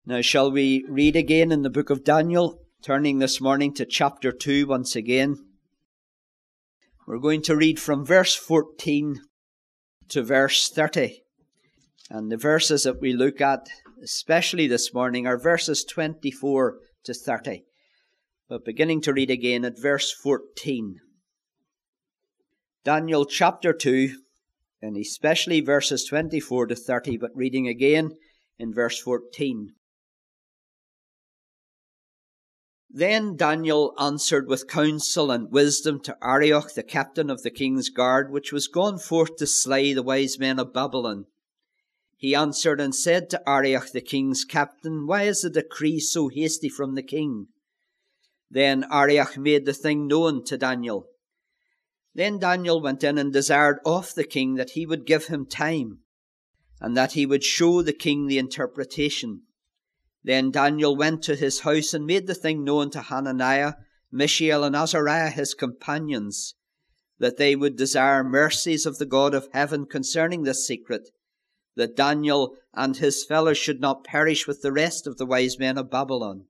Now shall we read again in the book of Daniel, turning this morning to chapter 2 once again. We're going to read from verse 14 to verse 30. And the verses that we look at, especially this morning, are verses 24 to 30. But beginning to read again at verse 14. Daniel chapter 2, and especially verses 24 to 30, but reading again in verse 14. Then Daniel answered with counsel and wisdom to Arioch, the captain of the king's guard, which was gone forth to slay the wise men of Babylon. He answered and said to Arioch, the king's captain, Why is the decree so hasty from the king? Then Arioch made the thing known to Daniel. Then Daniel went in and desired of the king that he would give him time, and that he would show the king the interpretation. Then Daniel went to his house and made the thing known to Hananiah, Mishael, and Azariah his companions, that they would desire mercies of the God of heaven concerning this secret, that Daniel and his fellows should not perish with the rest of the wise men of Babylon.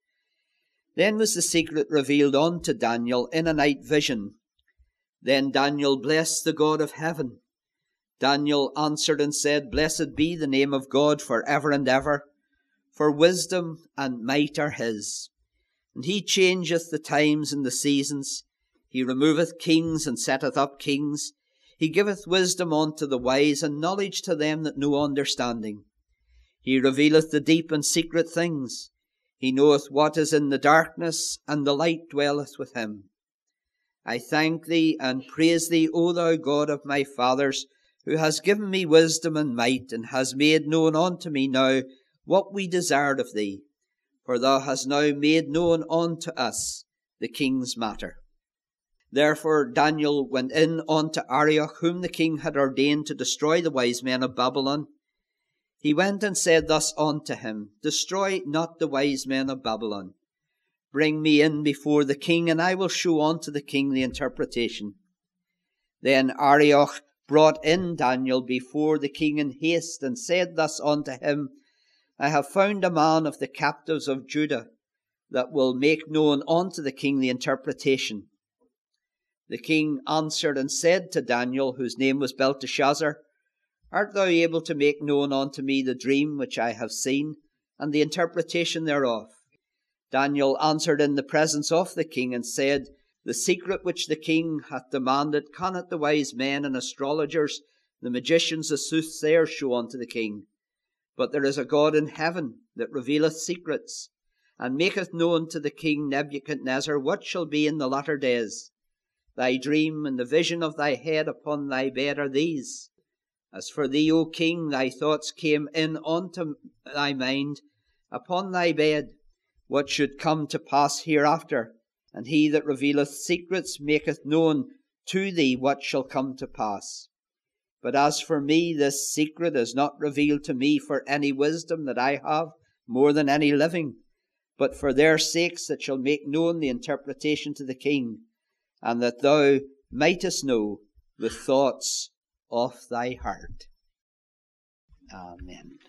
Then was the secret revealed unto Daniel in a night vision. Then Daniel blessed the God of heaven. Daniel answered and said, Blessed be the name of God for ever and ever, for wisdom and might are his. And he changeth the times and the seasons. He removeth kings and setteth up kings. He giveth wisdom unto the wise, and knowledge to them that know understanding. He revealeth the deep and secret things. He knoweth what is in the darkness, and the light dwelleth with him. I thank thee and praise thee, O thou God of my fathers, who hast given me wisdom and might, and hast made known unto me now what we desired of thee. For thou hast now made known unto us the king's matter. Therefore Daniel went in unto Arioch, whom the king had ordained to destroy the wise men of Babylon. He went and said thus unto him, Destroy not the wise men of Babylon. Bring me in before the king, and I will show unto the king the interpretation. Then Arioch brought in Daniel before the king in haste, and said thus unto him, I have found a man of the captives of Judah, that will make known unto the king the interpretation. The king answered and said to Daniel, whose name was Belteshazzar, Art thou able to make known unto me the dream which I have seen, and the interpretation thereof? Daniel answered in the presence of the king, and said, The secret which the king hath demanded cannot the wise men and astrologers, the magicians, the soothsayers show unto the king. But there is a God in heaven that revealeth secrets, and maketh known to the king Nebuchadnezzar what shall be in the latter days. Thy dream and the vision of thy head upon thy bed are these. As for thee, O king, thy thoughts came in unto thy mind upon thy bed, what should come to pass hereafter, and he that revealeth secrets maketh known to thee what shall come to pass. But as for me, this secret is not revealed to me for any wisdom that I have more than any living, but for their sakes that shall make known the interpretation to the king, and that thou mightest know the thoughts of thy heart. Amen.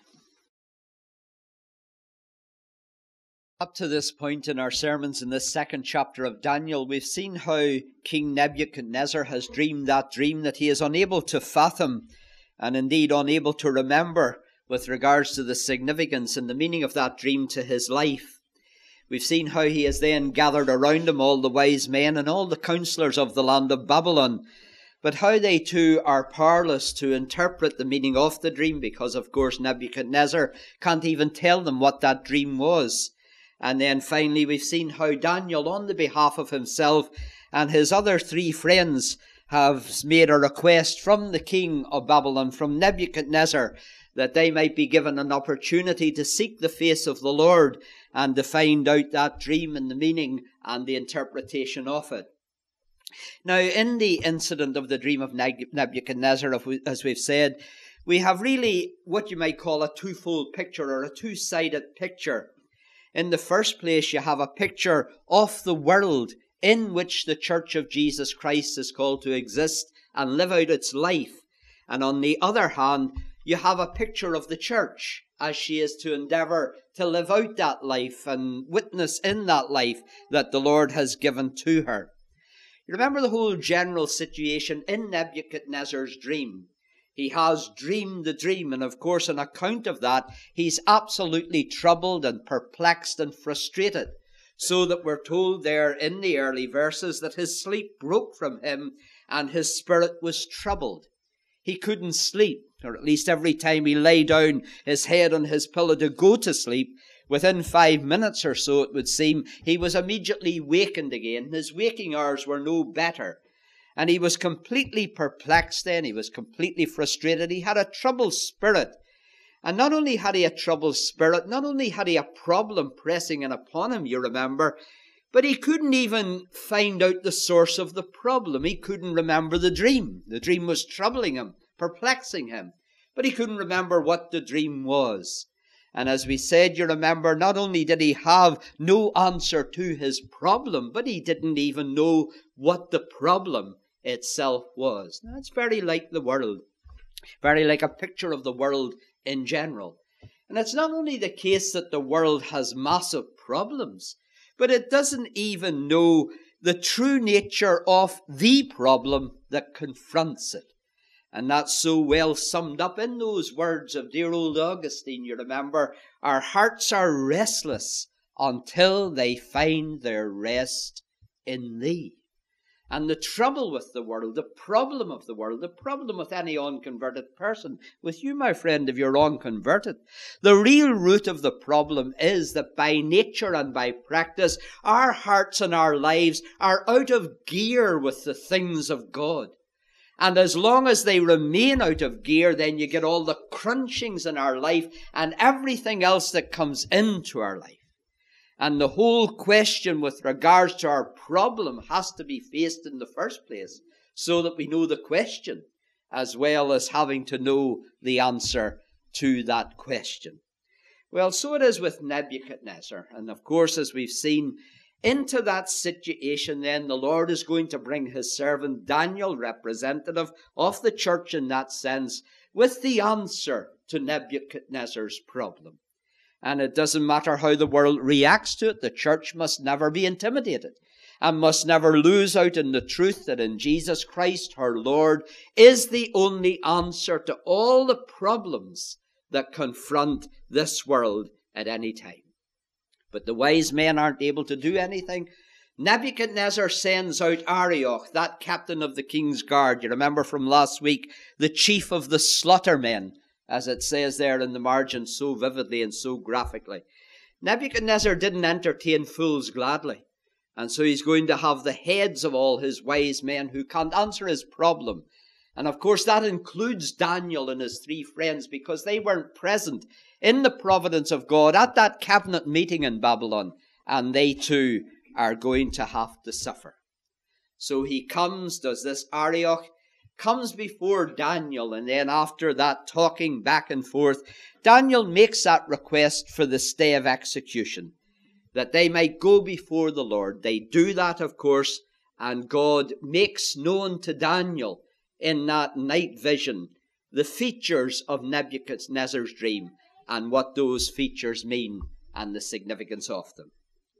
Up to this point in our sermons in this second chapter of Daniel, we've seen how King Nebuchadnezzar has dreamed that dream that he is unable to fathom, and indeed unable to remember with regards to the significance and the meaning of that dream to his life. We've seen how he has then gathered around him all the wise men and all the counselors of the land of Babylon, but how they too are powerless to interpret the meaning of the dream, because of course Nebuchadnezzar can't even tell them what that dream was. And then finally we've seen how Daniel, on the behalf of himself and his other three friends, have made a request from the king of Babylon, from Nebuchadnezzar, that they might be given an opportunity to seek the face of the Lord and to find out that dream and the meaning and the interpretation of it. Now, in the incident of the dream of Nebuchadnezzar, as we've said, we have really what you might call a twofold picture, or a two-sided picture. In the first place, you have a picture of the world in which the Church of Jesus Christ is called to exist and live out its life. And on the other hand, you have a picture of the church as she is to endeavour to live out that life and witness in that life that the Lord has given to her. You remember the whole general situation in Nebuchadnezzar's dream. He has dreamed the dream, and of course on account of that he's absolutely troubled and perplexed and frustrated, so that we're told there in the early verses that his sleep broke from him and his spirit was troubled. He couldn't sleep, or at least every time he lay down his head on his pillow to go to sleep, within 5 minutes or so it would seem, he was immediately wakened again. His waking hours were no better. And he was completely perplexed then, he was completely frustrated. He had a troubled spirit. And not only had he a troubled spirit, not only had he a problem pressing in upon him, you remember, but he couldn't even find out the source of the problem. He couldn't remember the dream. The dream was troubling him, perplexing him, but he couldn't remember what the dream was. And as we said, you remember, not only did he have no answer to his problem, but he didn't even know what the problem itself was. Now, it's very like the world, very like a picture of the world in general. And it's not only the case that the world has massive problems, but it doesn't even know the true nature of the problem that confronts it. And that's so well summed up in those words of dear old Augustine, you remember, our hearts are restless until they find their rest in thee. And the trouble with the world, the problem of the world, the problem with any unconverted person, with you, my friend, if you're unconverted, the real root of the problem is that by nature and by practice, our hearts and our lives are out of gear with the things of God. And as long as they remain out of gear, then you get all the crunchings in our life and everything else that comes into our life. And the whole question with regards to our problem has to be faced in the first place, so that we know the question, as well as having to know the answer to that question. Well, so it is with Nebuchadnezzar. And of course, as we've seen, into that situation then the Lord is going to bring his servant Daniel, representative of the church in that sense, with the answer to Nebuchadnezzar's problem. And it doesn't matter how the world reacts to it, the church must never be intimidated and must never lose out in the truth that in Jesus Christ, her Lord, is the only answer to all the problems that confront this world at any time. But the wise men aren't able to do anything. Nebuchadnezzar sends out Arioch, that captain of the king's guard. You remember from last week, the chief of the slaughtermen, as it says there in the margin so vividly and so graphically. Nebuchadnezzar didn't entertain fools gladly. And so he's going to have the heads of all his wise men who can't answer his problem. And of course that includes Daniel and his 3 friends, because they weren't present in the providence of God at that cabinet meeting in Babylon. And they too are going to have to suffer. So he comes, does this Arioch, comes before Daniel, and then after that talking back and forth, Daniel makes that request for the stay of execution, that they might go before the Lord. They do that, of course, and God makes known to Daniel in that night vision the features of Nebuchadnezzar's dream and what those features mean and the significance of them.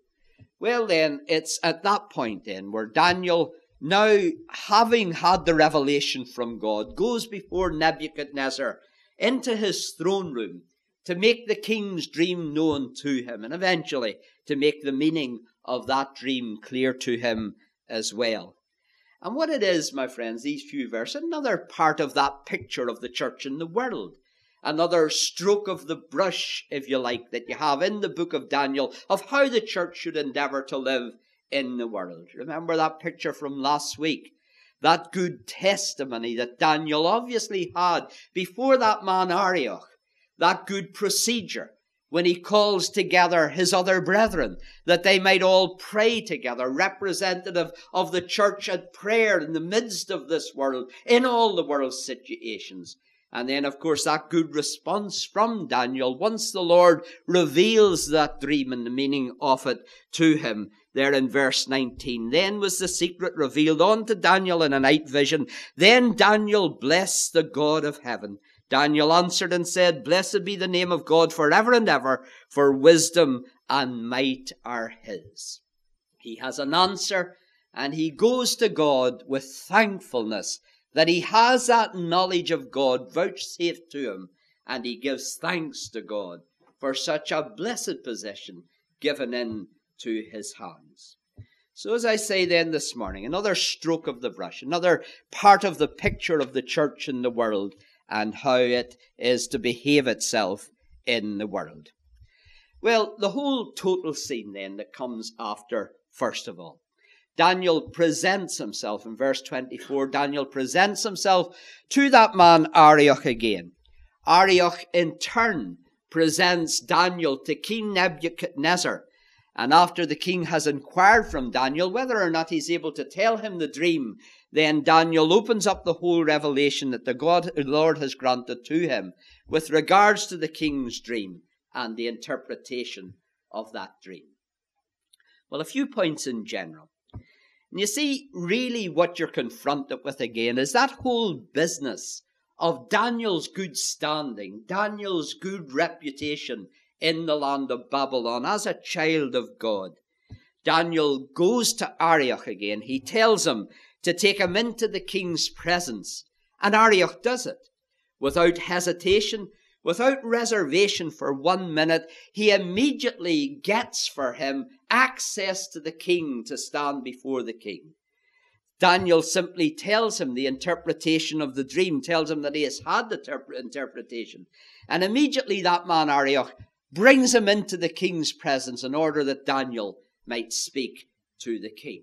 Well then, it's at that point then where Daniel, now having had the revelation from God, goes before Nebuchadnezzar into his throne room to make the king's dream known to him, and eventually to make the meaning of that dream clear to him as well. And what it is, my friends, these few verses, another part of that picture of the church in the world, another stroke of the brush, if you like, that you have in the book of Daniel of how the church should endeavour to live in the world. Remember that picture from last week? That good testimony that Daniel obviously had before that man Arioch. That good procedure when he calls together his other brethren, that they might all pray together, representative of the church at prayer in the midst of this world, in all the world's situations. And then, of course, that good response from Daniel, once the Lord reveals that dream and the meaning of it to him, there in verse 19. Then was the secret revealed unto Daniel in a night vision. Then Daniel blessed the God of heaven. Daniel answered and said, Blessed be the name of God forever and ever, for wisdom and might are his. He has an answer, and he goes to God with thankfulness that he has that knowledge of God vouchsafed to him, and he gives thanks to God for such a blessed position given into his hands. So as I say then this morning, another stroke of the brush, another part of the picture of the church in the world and how it is to behave itself in the world. Well, the whole total scene then that comes after, first of all. Daniel presents himself in verse 24. Daniel presents himself to that man Arioch again. Arioch in turn presents Daniel to King Nebuchadnezzar. And after the king has inquired from Daniel whether or not he's able to tell him the dream, then Daniel opens up the whole revelation that the Lord has granted to him with regards to the king's dream and the interpretation of that dream. Well, a few points in general. And you see, really what you're confronted with again is that whole business of Daniel's good standing, Daniel's good reputation in the land of Babylon as a child of God. Daniel goes to Arioch again. He tells him to take him into the king's presence. And Arioch does it. Without hesitation, without reservation for 1 minute, he immediately gets for him access to the king to stand before the king. Daniel simply tells him the interpretation of the dream, tells him that he has had the interpretation. And immediately that man Arioch brings him into the king's presence in order that Daniel might speak to the king.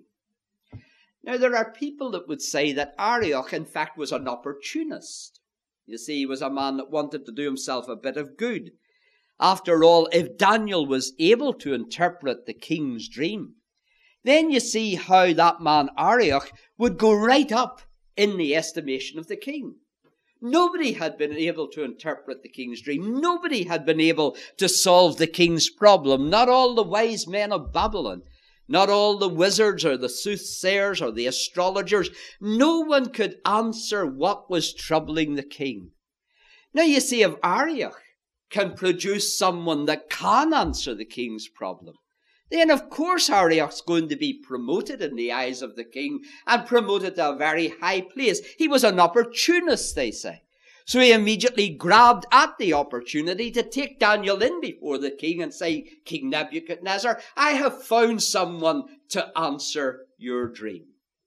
Now, there are people that would say that Arioch, in fact, was an opportunist. You see, he was a man that wanted to do himself a bit of good. After all, if Daniel was able to interpret the king's dream, then you see how that man Arioch would go right up in the estimation of the king. Nobody had been able to interpret the king's dream. Nobody had been able to solve the king's problem. Not all the wise men of Babylon. Not all the wizards or the soothsayers or the astrologers. No one could answer what was troubling the king. Now you see, if Arioch can produce someone that can answer the king's problem, then of course Arioch's going to be promoted in the eyes of the king and promoted to a very high place. He was an opportunist, they say. So he immediately grabbed at the opportunity to take Daniel in before the king and say, King Nebuchadnezzar, I have found someone to answer your dream.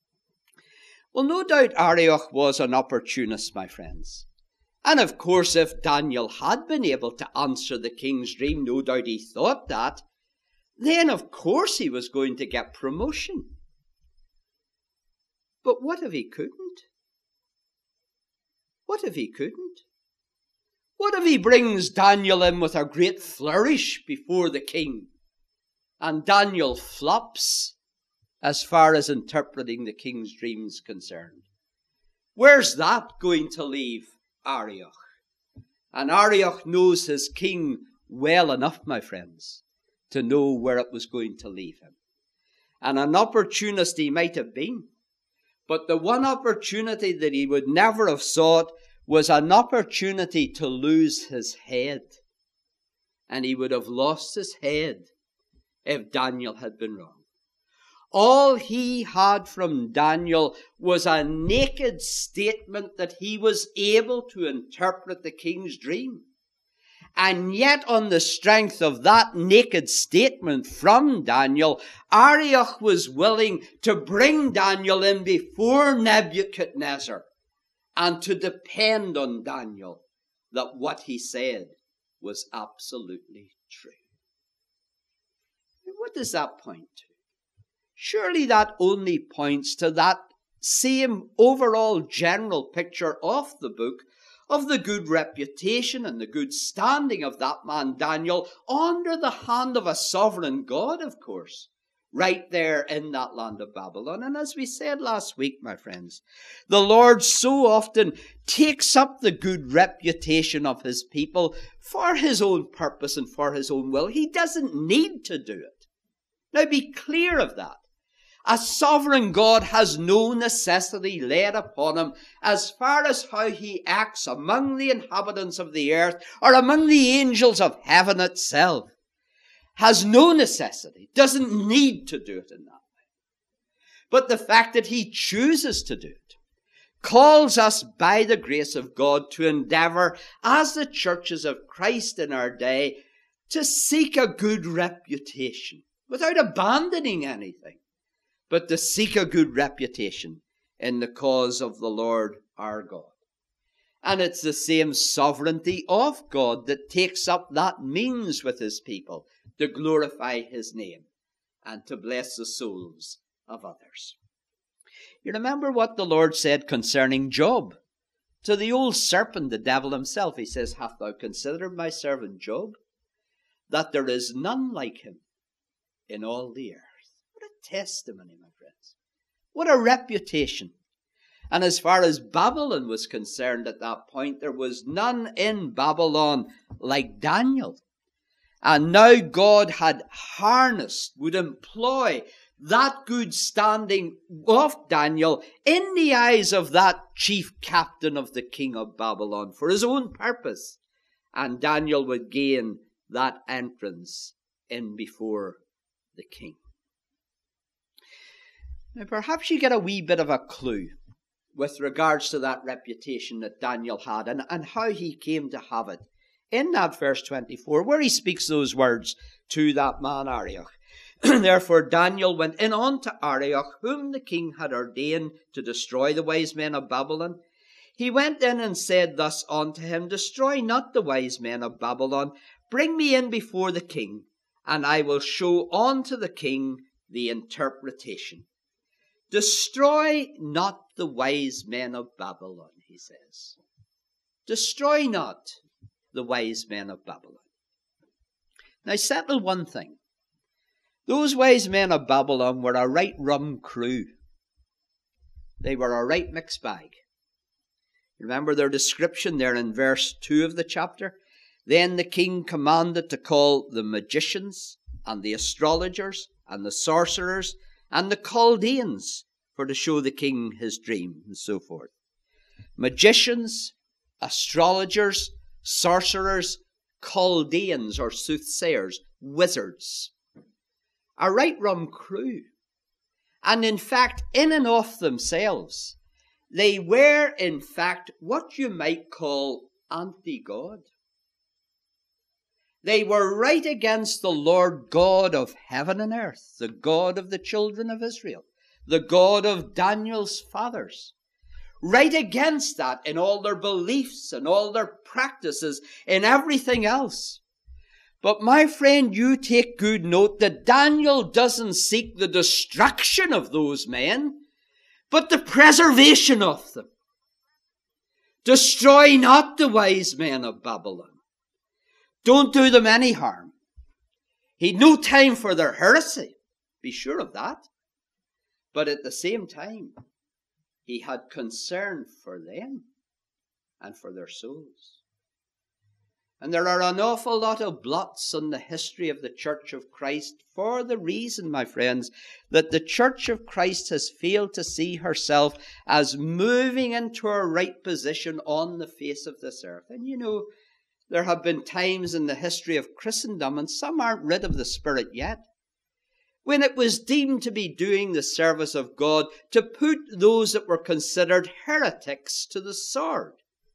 Well, no doubt Arioch was an opportunist, my friends. And of course, if Daniel had been able to answer the king's dream, no doubt he thought that, then of course he was going to get promotion. But what if he couldn't? What if he couldn't? What if he brings Daniel in with a great flourish before the king, and Daniel flops as far as interpreting the king's dream is concerned? Where's that going to leave Arioch? And Arioch knows his king well enough, my friends, to know where it was going to leave him. And an opportunist he might have been, but the one opportunity that he would never have sought was an opportunity to lose his head. And he would have lost his head if Daniel had been wrong. All he had from Daniel was a naked statement that he was able to interpret the king's dream. And yet, on the strength of that naked statement from Daniel, Arioch was willing to bring Daniel in before Nebuchadnezzar and to depend on Daniel that what he said was absolutely true. What does that point to? Surely that only points to that same overall general picture of the book, of the good reputation and the good standing of that man Daniel under the hand of a sovereign God, of course, right there in that land of Babylon. And as we said last week, my friends, the Lord so often takes up the good reputation of his people for his own purpose and for his own will. He doesn't need to do it. Now be clear of that. A sovereign God has no necessity laid upon him as far as how he acts among the inhabitants of the earth or among the angels of heaven itself. Has no necessity, doesn't need to do it in that way. But the fact that he chooses to do it calls us by the grace of God to endeavor as the churches of Christ in our day to seek a good reputation without abandoning anything, but to seek a good reputation in the cause of the Lord our God. And it's the same sovereignty of God that takes up that means with his people to glorify his name and to bless the souls of others. You remember what the Lord said concerning Job? To the old serpent, the devil himself, he says, "Hast thou considered my servant Job? That there is none like him in all the earth." What a testimony, my friends. What a reputation. And as far as Babylon was concerned at that point, there was none in Babylon like Daniel. And now God had harnessed, would employ that good standing of Daniel in the eyes of that chief captain of the king of Babylon for his own purpose. And Daniel would gain that entrance in before the king. Now perhaps you get a wee bit of a clue with regards to that reputation that Daniel had and how he came to have it in that verse 24, where he speaks those words to that man Arioch. Therefore Daniel went in unto Arioch, whom the king had ordained to destroy the wise men of Babylon. He went in and said thus unto him, "Destroy not the wise men of Babylon. Bring me in before the king, and I will show unto the king the interpretation." Destroy not the wise men of Babylon, he says. Destroy not the wise men of Babylon. Now settle one thing. Those wise men of Babylon were a right rum crew. They were a right mixed bag. Remember their description there in verse 2 of the chapter? Then the king commanded to call the magicians and the astrologers and the sorcerers and the Chaldeans for to show the king his dream, and so forth. Magicians, astrologers, sorcerers, Chaldeans or soothsayers, wizards. A right rum crew. And in fact, in and of themselves, they were in fact what you might call anti-God. They were right against the Lord God of heaven and earth, the God of the children of Israel, the God of Daniel's fathers. Right against that in all their beliefs and all their practices and everything else. But my friend, you take good note that Daniel doesn't seek the destruction of those men, but the preservation of them. Destroy not the wise men of Babylon. Don't do them any harm. He'd no time for their heresy. Be sure of that. But at the same time, he had concern for them and for their souls. And there are an awful lot of blots on the history of the Church of Christ for the reason, my friends, that the Church of Christ has failed to see herself as moving into a right position on the face of this earth. And you know, there have been times in the history of Christendom, and some aren't rid of the Spirit yet, when it was deemed to be doing the service of God to put those that were considered heretics to the sword,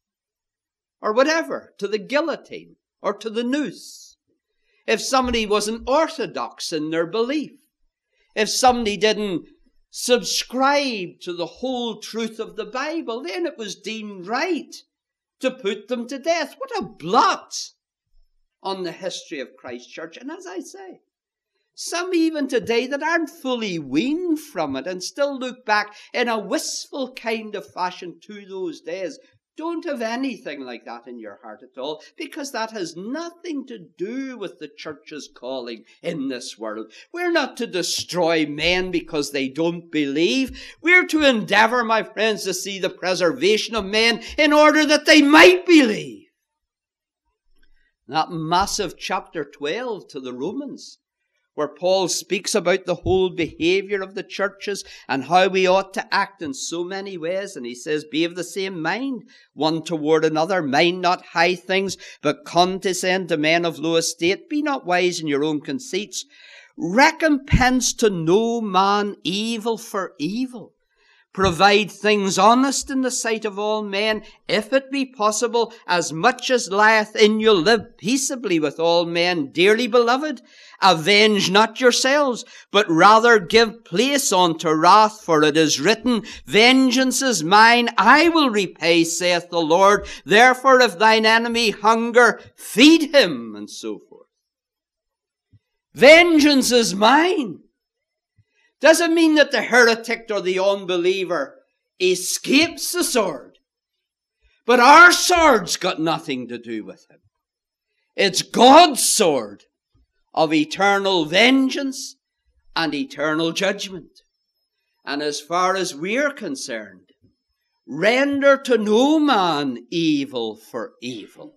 or whatever, to the guillotine, or to the noose. If somebody wasn't orthodox in their belief, if somebody didn't subscribe to the whole truth of the Bible, then it was deemed right to put them to death. What a blot on the history of Christ Church. And as I say, some even today that aren't fully weaned from it and still look back in a wistful kind of fashion to those days, don't have anything like that in your heart at all, because that has nothing to do with the church's calling in this world. We're not to destroy men because they don't believe. We're to endeavor, my friends, to see the preservation of men in order that they might believe. That massive chapter 12 to the Romans, where Paul speaks about the whole behavior of the churches and how we ought to act in so many ways. And he says, be of the same mind, one toward another. Mind not high things, but condescend to men of low estate. Be not wise in your own conceits. Recompense to no man evil for evil. Provide things honest in the sight of all men, if it be possible, as much as lieth in you, live peaceably with all men. Dearly beloved, avenge not yourselves, but rather give place unto wrath, for it is written, vengeance is mine, I will repay, saith the Lord. Therefore, if thine enemy hunger, feed him, and so forth. Vengeance is mine. Doesn't mean that the heretic or the unbeliever escapes the sword. But our sword's got nothing to do with him. It's God's sword of eternal vengeance and eternal judgment. And as far as we're concerned, render to no man evil for evil.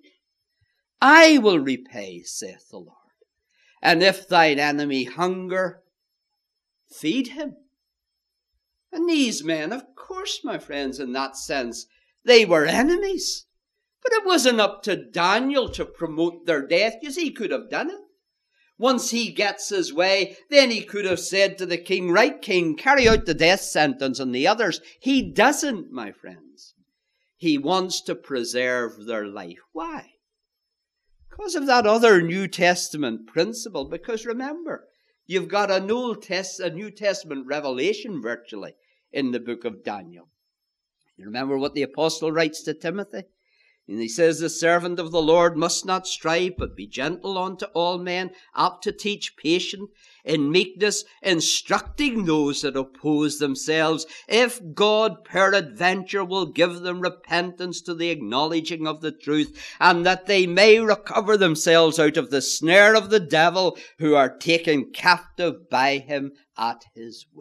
I will repay, saith the Lord. And if thine enemy hunger, feed him. And these men, of course, my friends, in that sense, they were enemies. But it wasn't up to Daniel to promote their death. You see, he could have done it. Once he gets his way, then he could have said to the king, right, king, carry out the death sentence on the others. He doesn't, my friends. He wants to preserve their life. Why? Because of that other New Testament principle. Because remember, you've got a New Testament revelation virtually in the book of Daniel. You remember what the apostle writes to Timothy? And he says, the servant of the Lord must not strive, but be gentle unto all men, apt to teach, patient, in meekness, instructing those that oppose themselves, if God peradventure will give them repentance to the acknowledging of the truth, and that they may recover themselves out of the snare of the devil, who are taken captive by him at his will.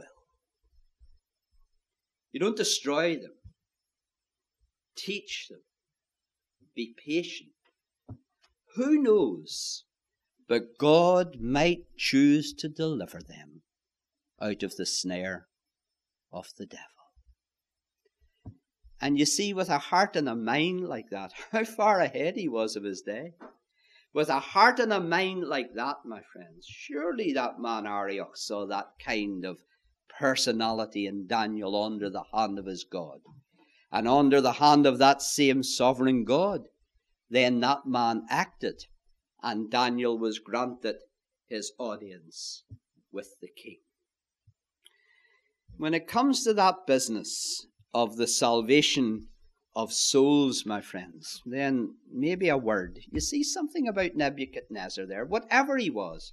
You don't destroy them. Teach them. Be patient. Who knows? But God might choose to deliver them out of the snare of the devil. And you see, with a heart and a mind like that, how far ahead he was of his day. With a heart and a mind like that, my friends, surely that man Arioch saw that kind of personality in Daniel under the hand of his God. And under the hand of that same sovereign God, then that man acted, and Daniel was granted his audience with the king. When it comes to that business of the salvation of souls, my friends, then maybe a word. You see something about Nebuchadnezzar there, whatever he was.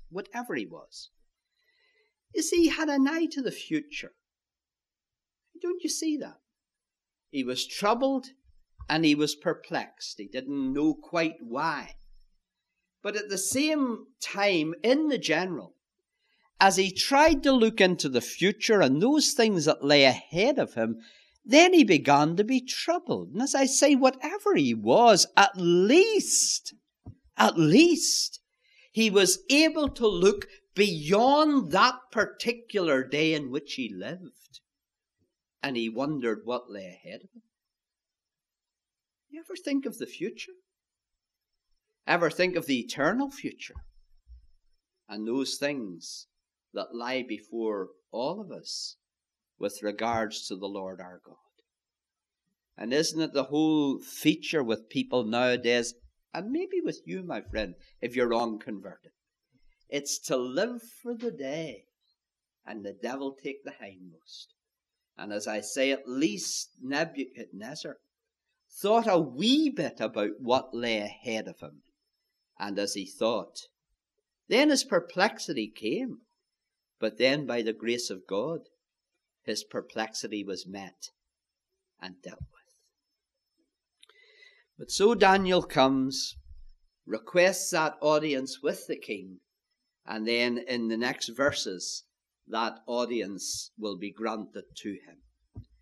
You see, he had an eye to the future. Don't you see that? He was troubled and he was perplexed. He didn't know quite why. But at the same time, in the general, as he tried to look into the future and those things that lay ahead of him, then he began to be troubled. And as I say, whatever he was, at least, he was able to look beyond that particular day in which he lived. And he wondered what lay ahead of him. You ever think of the future? Ever think of the eternal future? And those things that lie before all of us with regards to the Lord our God. And isn't it the whole feature with people nowadays, and maybe with you, my friend, if you're unconverted? It's to live for the day, and the devil take the hindmost. And as I say, at least Nebuchadnezzar thought a wee bit about what lay ahead of him. And as he thought, then his perplexity came. But then by the grace of God, his perplexity was met and dealt with. But so Daniel comes, requests that audience with the king, and then in the next verses, that audience will be granted to him.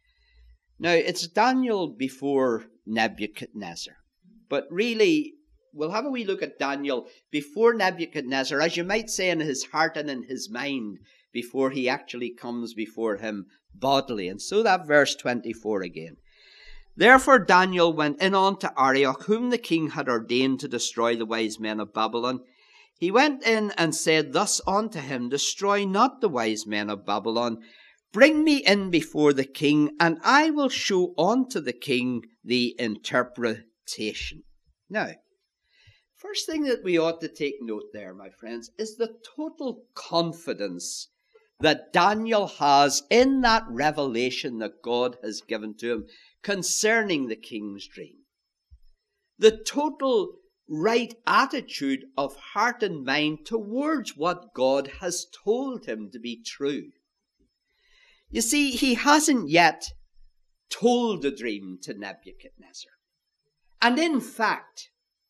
Now, it's Daniel before Nebuchadnezzar. But really, we'll have a wee look at Daniel before Nebuchadnezzar, as you might say, in his heart and in his mind, before he actually comes before him bodily. And so that verse 24 again. Therefore Daniel went in unto Arioch, whom the king had ordained to destroy the wise men of Babylon. He went in and said thus unto him, Destroy not the wise men of Babylon. Bring me in before the king, and I will show unto the king the interpretation. Now, first thing that we ought to take note there, my friends, is the total confidence that Daniel has in that revelation that God has given to him concerning the king's dream. The total right attitude of heart and mind towards what God has told him to be true. You see, he hasn't yet told the dream to Nebuchadnezzar. And in fact,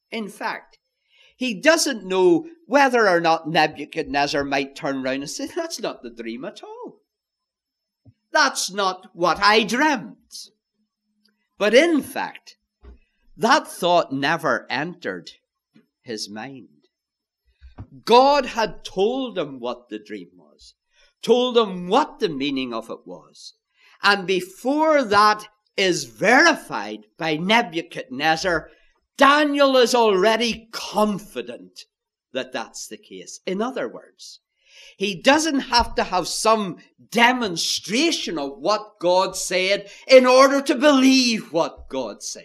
he doesn't know whether or not Nebuchadnezzar might turn around and say, that's not the dream at all. That's not what I dreamt. But in fact, that thought never entered his mind. God had told him what the dream was, told him what the meaning of it was. And before that is verified by Nebuchadnezzar, Daniel is already confident that that's the case. In other words, he doesn't have to have some demonstration of what God said in order to believe what God said.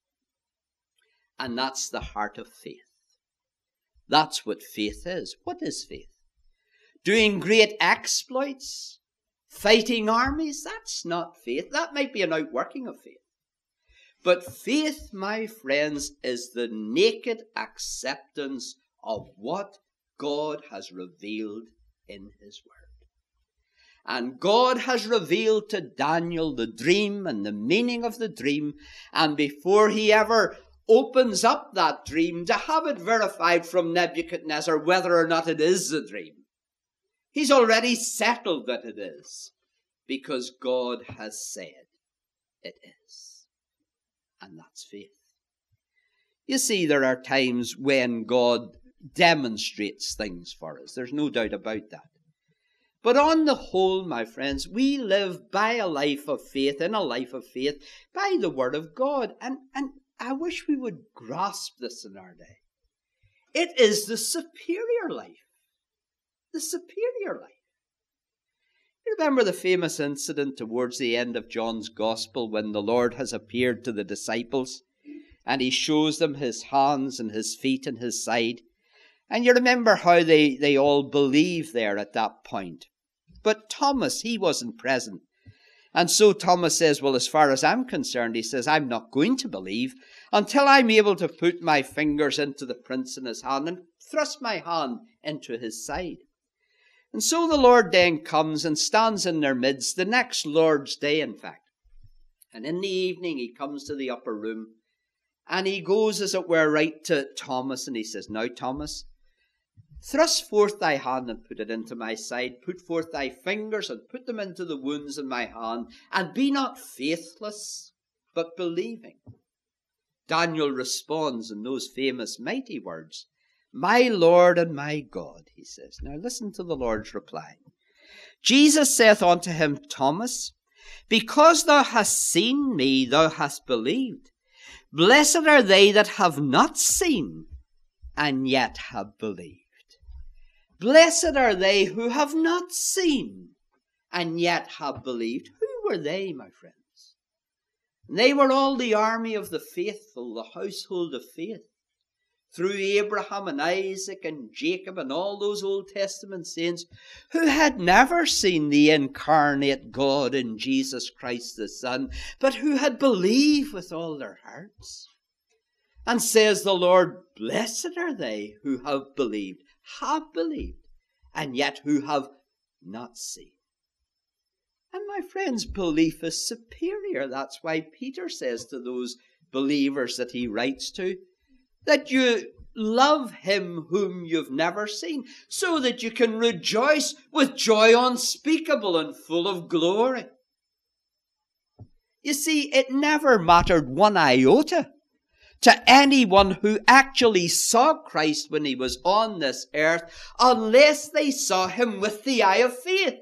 And that's the heart of faith. That's what faith is. What is faith? Doing great exploits? Fighting armies? That's not faith. That might be an outworking of faith. But faith, my friends, is the naked acceptance of what God has revealed in his word. And God has revealed to Daniel the dream and the meaning of the dream. And before he ever opens up that dream to have it verified from Nebuchadnezzar whether or not it is a dream, he's already settled that it is, because God has said it is. And that's faith. You see, there are times when God demonstrates things for us. There's no doubt about that. But on the whole, my friends, we live by a life of faith, in a life of faith, by the word of God. And I wish we would grasp this in our day. It is the superior life. The superior life. You remember the famous incident towards the end of John's Gospel when the Lord has appeared to the disciples and he shows them his hands and his feet and his side. And you remember how they all believe there at that point. But Thomas, he wasn't present. And so Thomas says, well, as far as I'm concerned, he says, I'm not going to believe until I'm able to put my fingers into the prints in his hand and thrust my hand into his side. And so the Lord then comes and stands in their midst, the next Lord's Day, in fact. And in the evening, he comes to the upper room, and he goes, as it were, right to Thomas, and he says, Now, Thomas, thrust forth thy hand and put it into my side. Put forth thy fingers and put them into the wounds in my hand, and be not faithless, but believing. Daniel responds in those famous mighty words, My Lord and my God, he says. Now listen to the Lord's reply. Jesus saith unto him, Thomas, because thou hast seen me, thou hast believed. Blessed are they that have not seen, and yet have believed. Blessed are they who have not seen, and yet have believed. Who were they, my friends? They were all the army of the faithful, the household of faith. Through Abraham and Isaac and Jacob and all those Old Testament saints who had never seen the incarnate God in Jesus Christ the Son, but who had believed with all their hearts. And says the Lord, Blessed are they who have believed, and yet who have not seen. And my friends, belief is superior. That's why Peter says to those believers that he writes to, that you love him whom you've never seen, so that you can rejoice with joy unspeakable and full of glory. You see, it never mattered one iota to anyone who actually saw Christ when he was on this earth unless they saw him with the eye of faith.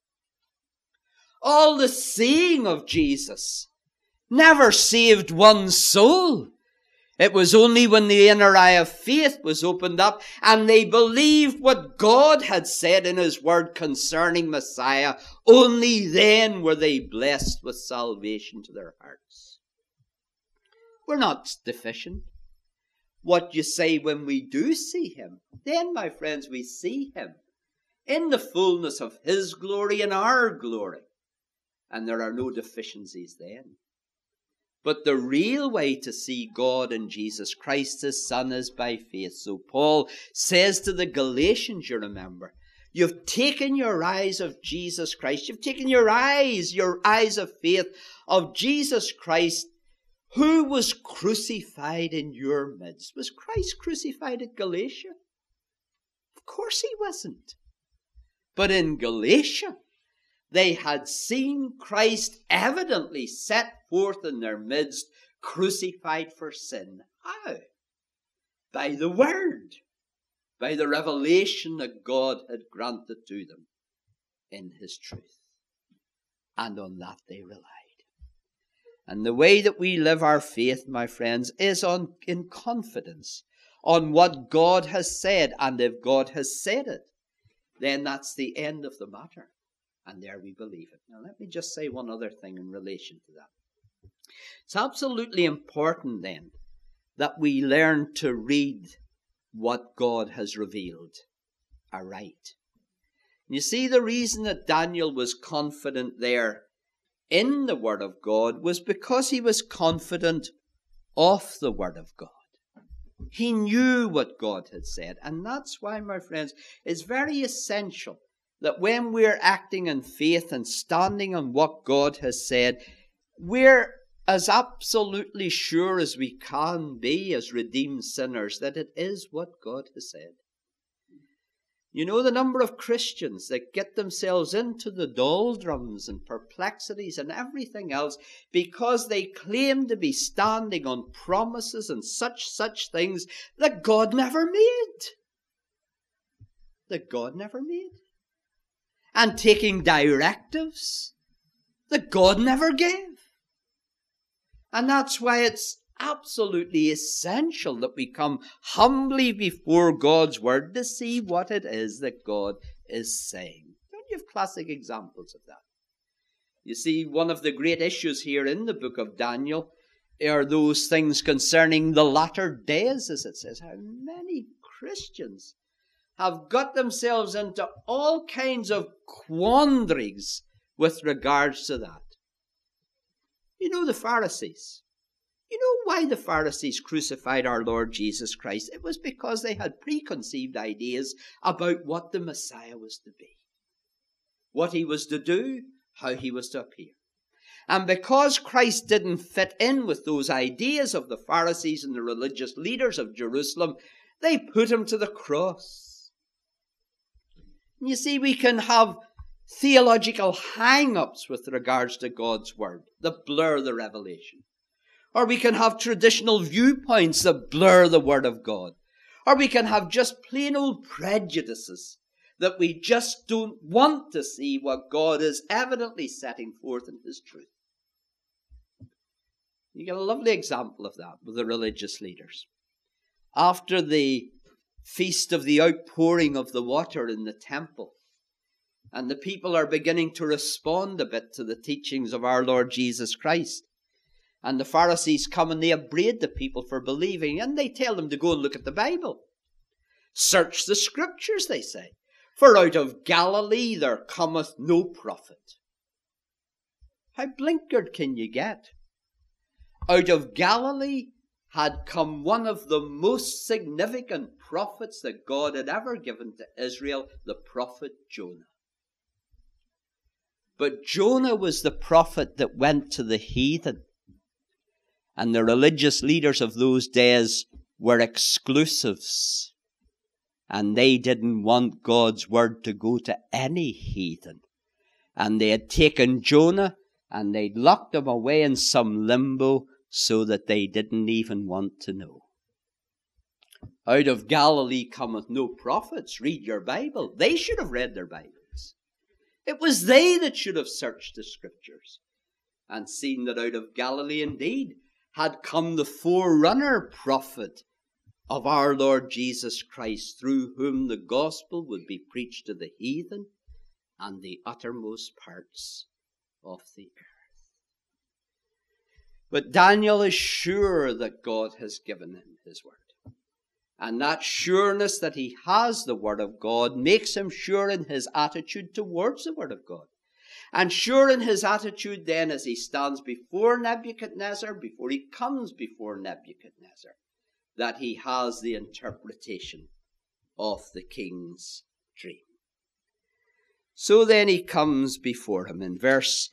All the seeing of Jesus never saved one soul. It was only when the inner eye of faith was opened up and they believed what God had said in his word concerning Messiah, only then were they blessed with salvation to their hearts. We're not deficient. What you say when we do see him, then, my friends, we see him in the fullness of his glory and our glory. And there are no deficiencies then. But the real way to see God in Jesus Christ, his Son, is by faith. So Paul says to the Galatians, you remember, you've taken your eyes of Jesus Christ. You've taken your eyes of faith of Jesus Christ, who was crucified in your midst. Was Christ crucified at Galatia? Of course he wasn't. But in Galatia, they had seen Christ evidently set forth in their midst, crucified for sin. How? By the word, by the revelation that God had granted to them in his truth. And on that they relied. And the way that we live our faith, my friends, is in confidence on what God has said. And if God has said it, then that's the end of the matter. And there we believe it. Now let me just say one other thing in relation to that. It's absolutely important then that we learn to read what God has revealed aright. You see, the reason that Daniel was confident there in the Word of God was because he was confident of the Word of God. He knew what God had said. And that's why, my friends, it's very essential that when we're acting in faith and standing on what God has said, we're as absolutely sure as we can be as redeemed sinners that it is what God has said. You know the number of Christians that get themselves into the doldrums and perplexities and everything else because they claim to be standing on promises and such things that God never made. That God never made. And taking directives that God never gave. And that's why it's absolutely essential that we come humbly before God's word to see what it is that God is saying. Don't you have classic examples of that? You see, one of the great issues here in the book of Daniel are those things concerning the latter days, as it says. How many Christians have got themselves into all kinds of quandaries with regards to that. You know the Pharisees. You know why the Pharisees crucified our Lord Jesus Christ? It was because they had preconceived ideas about what the Messiah was to be, what he was to do, how he was to appear. And because Christ didn't fit in with those ideas of the Pharisees and the religious leaders of Jerusalem, they put him to the cross. You see, we can have theological hang-ups with regards to God's word that blur the revelation. Or we can have traditional viewpoints that blur the word of God. Or we can have just plain old prejudices that we just don't want to see what God is evidently setting forth in his truth. You get a lovely example of that with the religious leaders. After the feast of the outpouring of the water in the temple, and the people are beginning to respond a bit to the teachings of our Lord Jesus Christ. And the Pharisees come and they upbraid the people for believing, and they tell them to go and look at the Bible. Search the scriptures, they say, for out of Galilee there cometh no prophet. How blinkered can you get? Out of Galilee had come one of the most significant prophets that God had ever given to Israel, the prophet Jonah. But Jonah was the prophet that went to the heathen. And the religious leaders of those days were exclusives. And they didn't want God's word to go to any heathen. And they had taken Jonah and they'd locked him away in some limbo so that they didn't even want to know. Out of Galilee cometh no prophets. Read your Bible. They should have read their Bibles. It was they that should have searched the Scriptures and seen that out of Galilee indeed had come the forerunner prophet of our Lord Jesus Christ, through whom the gospel would be preached to the heathen and the uttermost parts of the earth. But Daniel is sure that God has given him his word. And that sureness that he has the word of God makes him sure in his attitude towards the word of God. And sure in his attitude then as he stands before Nebuchadnezzar, before he comes before Nebuchadnezzar, that he has the interpretation of the king's dream. So then he comes before him in verse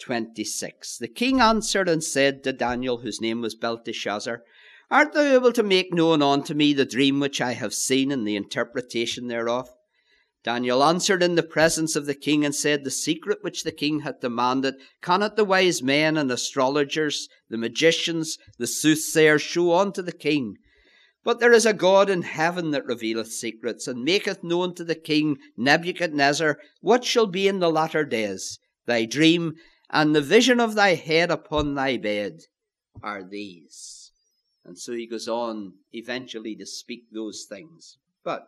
26. The king answered and said to Daniel, whose name was Belteshazzar, Art thou able to make known unto me the dream which I have seen and the interpretation thereof? Daniel answered in the presence of the king and said, The secret which the king hath demanded cannot the wise men and astrologers, the magicians, the soothsayers show unto the king. But there is a God in heaven that revealeth secrets, and maketh known to the king Nebuchadnezzar what shall be in the latter days. Thy dream and the vision of thy head upon thy bed are these. And so he goes on eventually to speak those things. But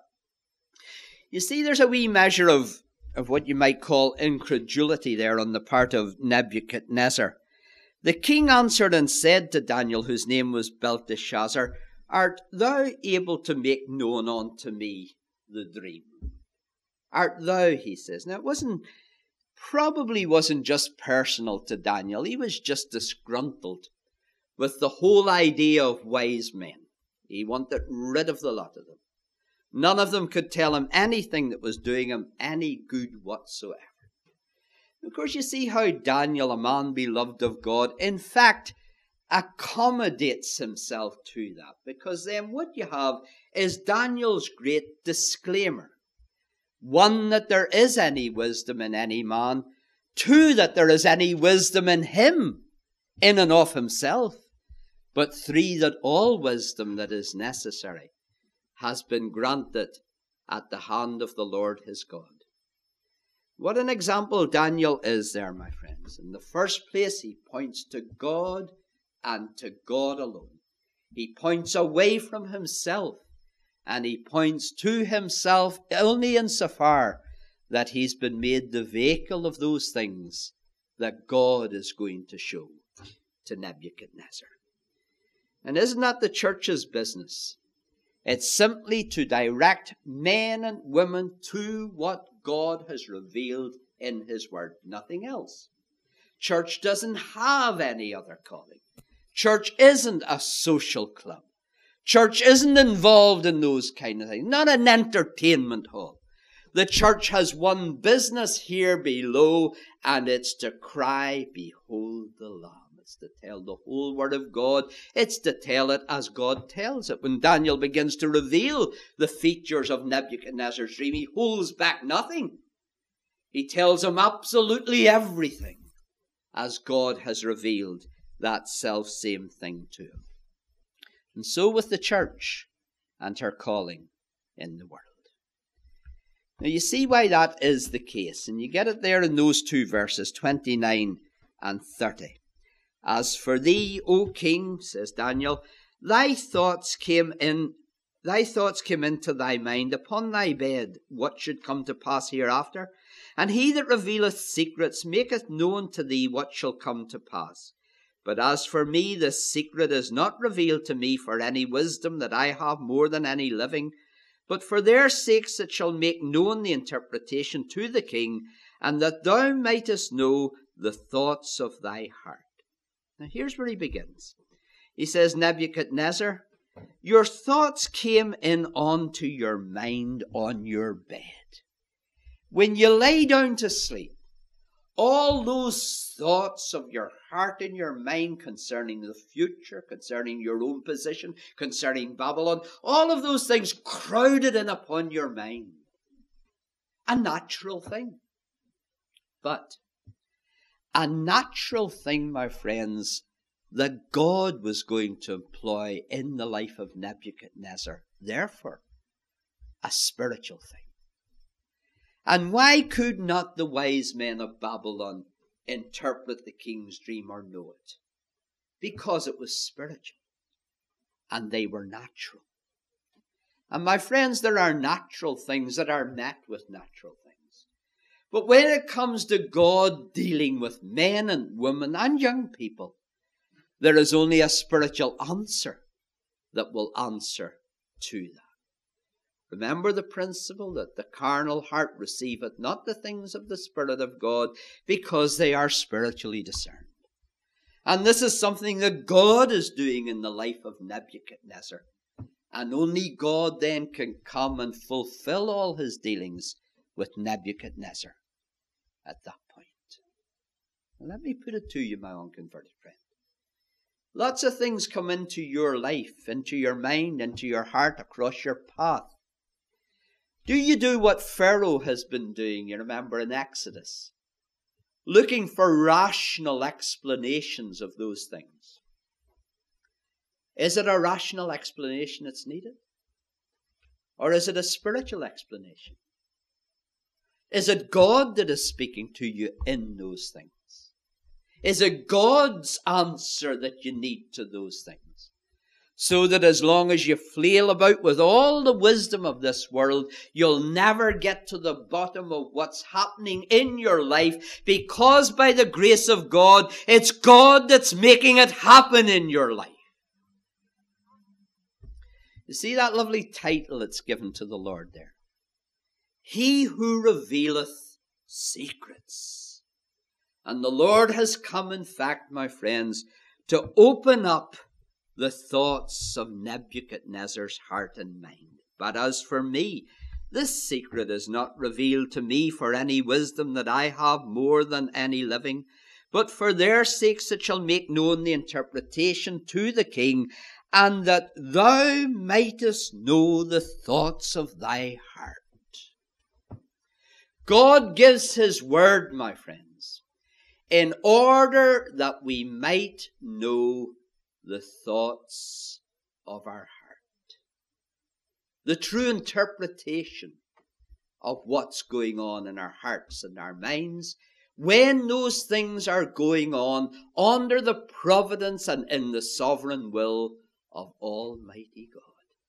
you see, there's a wee measure of what you might call incredulity there on the part of Nebuchadnezzar. The king answered and said to Daniel, whose name was Belteshazzar, Art thou able to make known unto me the dream? Art thou, he says. Now, it probably wasn't just personal to Daniel. He was just disgruntled with the whole idea of wise men. He wanted rid of the lot of them. None of them could tell him anything that was doing him any good whatsoever. Of course, you see how Daniel, a man beloved of God, in fact, accommodates himself to that. Because then what you have is Daniel's great disclaimer. One, that there is any wisdom in any man. Two, that there is any wisdom in him, in and of himself. But three, that all wisdom that is necessary has been granted at the hand of the Lord his God. What an example Daniel is there, my friends. In the first place, he points to God and to God alone. He points away from himself, and he points to himself only insofar that he's been made the vehicle of those things that God is going to show to Nebuchadnezzar. And isn't that the church's business? It's simply to direct men and women to what God has revealed in his word, nothing else. Church doesn't have any other calling. Church isn't a social club. Church isn't involved in those kind of things, not an entertainment hall. The church has one business here below, and it's to cry, Behold the Lamb. It's to tell the whole word of God. It's to tell it as God tells it. When Daniel begins to reveal the features of Nebuchadnezzar's dream, he holds back nothing. He tells him absolutely everything as God has revealed that self-same thing to him. And so with the church and her calling in the world. Now you see why that is the case, and you get it there in those two verses, 29 and 30. As for thee, O king, says Daniel, thy thoughts came into thy mind upon thy bed, what should come to pass hereafter. And he that revealeth secrets maketh known to thee what shall come to pass. But as for me, the secret is not revealed to me for any wisdom that I have more than any living, but for their sakes that shall make known the interpretation to the king, and that thou mightest know the thoughts of thy heart. Now here's where he begins. He says, Nebuchadnezzar, your thoughts came in onto your mind on your bed. When you lay down to sleep, all those thoughts of your heart and your mind concerning the future, concerning your own position, concerning Babylon, all of those things crowded in upon your mind. A natural thing. But a natural thing, my friends, that God was going to employ in the life of Nebuchadnezzar. Therefore, a spiritual thing. And why could not the wise men of Babylon interpret the king's dream or know it? Because it was spiritual and they were natural. And my friends, there are natural things that are met with natural things. But when it comes to God dealing with men and women and young people, there is only a spiritual answer that will answer to that. Remember the principle that the carnal heart receiveth not the things of the Spirit of God, because they are spiritually discerned. And this is something that God is doing in the life of Nebuchadnezzar. And only God then can come and fulfill all his dealings with Nebuchadnezzar at that point. And let me put it to you, my unconverted friend. Lots of things come into your life, into your mind, into your heart, across your path. Do you do what Pharaoh has been doing, you remember in Exodus? Looking for rational explanations of those things. Is it a rational explanation that's needed? Or is it a spiritual explanation? Is it God that is speaking to you in those things? Is it God's answer that you need to those things? So that as long as you flail about with all the wisdom of this world, you'll never get to the bottom of what's happening in your life, because by the grace of God, it's God that's making it happen in your life. You see that lovely title that's given to the Lord there? He who revealeth secrets. And the Lord has come, in fact, my friends, to open up the thoughts of Nebuchadnezzar's heart and mind. But as for me, this secret is not revealed to me for any wisdom that I have more than any living, but for their sakes it shall make known the interpretation to the king, and that thou mightest know the thoughts of thy heart. God gives his word, my friends, in order that we might know the thoughts of our heart. The true interpretation of what's going on in our hearts and our minds, when those things are going on under the providence and in the sovereign will of Almighty God.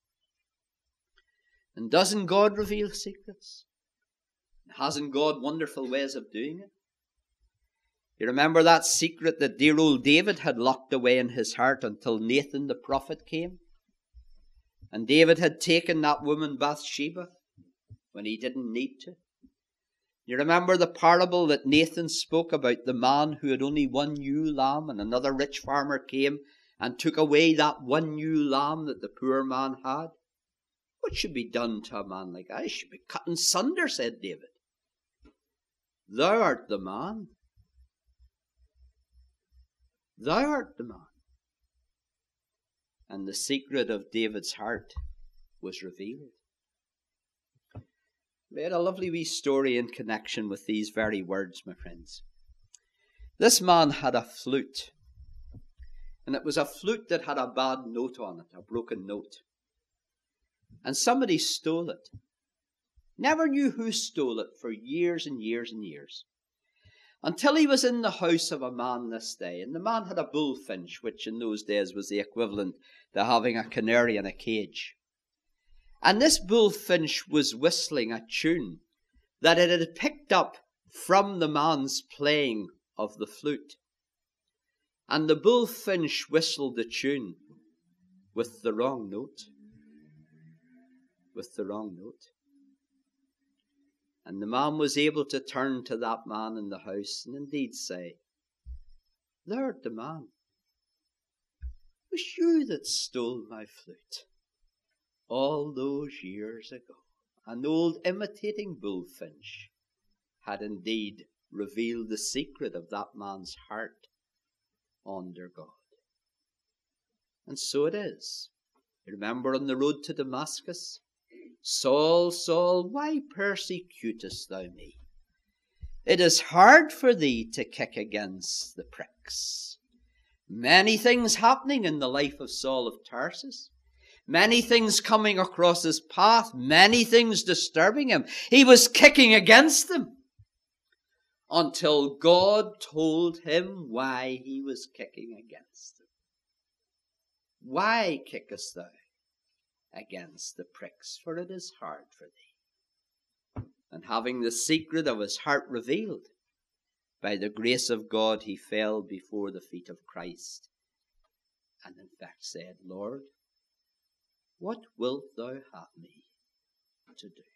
And doesn't God reveal secrets? Hasn't God wonderful ways of doing it? You remember that secret that dear old David had locked away in his heart until Nathan the prophet came? And David had taken that woman Bathsheba when he didn't need to. You remember the parable that Nathan spoke about the man who had only one ewe lamb, and another rich farmer came and took away that one ewe lamb that the poor man had? What should be done to a man like that? He should be cut in sunder, said David. Thou art the man. Thou art the man. And the secret of David's heart was revealed. We had a lovely wee story in connection with these very words, my friends. This man had a flute. And it was a flute that had a bad note on it, a broken note. And somebody stole it. Never knew who stole it for years and years and years. Until he was in the house of a man this day. And the man had a bullfinch, which in those days was the equivalent to having a canary in a cage. And this bullfinch was whistling a tune that it had picked up from the man's playing of the flute. And the bullfinch whistled the tune with the wrong note. With the wrong note. And the man was able to turn to that man in the house and indeed say, Thou art the man. It was you that stole my flute all those years ago. An old imitating bullfinch had indeed revealed the secret of that man's heart under God. And so it is. You remember on the road to Damascus? Saul, Saul, why persecutest thou me? It is hard for thee to kick against the pricks. Many things happening in the life of Saul of Tarsus. Many things coming across his path. Many things disturbing him. He was kicking against them until God told him why he was kicking against them. Why kickest thou against the pricks? For it is hard for thee. And having the secret of his heart revealed, by the grace of God, he fell before the feet of Christ, and in fact said, Lord, what wilt thou have me to do?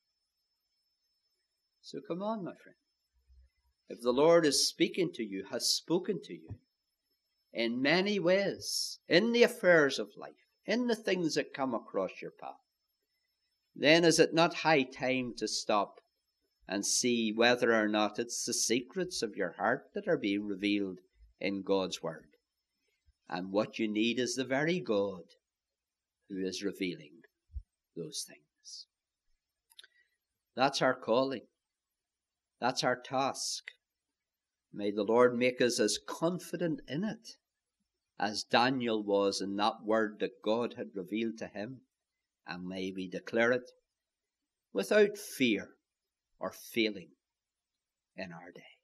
So come on, my friend. If the Lord is speaking to you, has spoken to you in many ways, in the affairs of life, in the things that come across your path, then is it not high time to stop and see whether or not it's the secrets of your heart that are being revealed in God's word? And what you need is the very God who is revealing those things. That's our calling. That's our task. May the Lord make us as confident in it as Daniel was in that word that God had revealed to him, and may we declare it without fear or failing in our day.